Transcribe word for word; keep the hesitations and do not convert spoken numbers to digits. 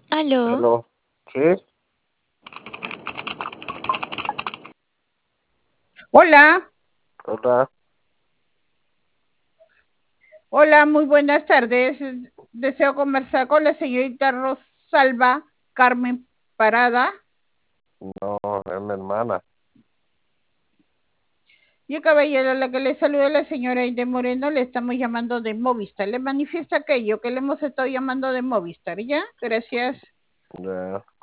Aló. Aló. ¿Sí? Hola, Hola. hola, muy buenas tardes. Deseo conversar con la señorita Rosalba Carmen Parada. No, es mi hermana. Yo, caballero, la que le saluda la señora Aide Moreno, le estamos llamando de Movistar. Le manifiesta aquello que le hemos estado llamando de Movistar, ¿ya? Gracias. Ya.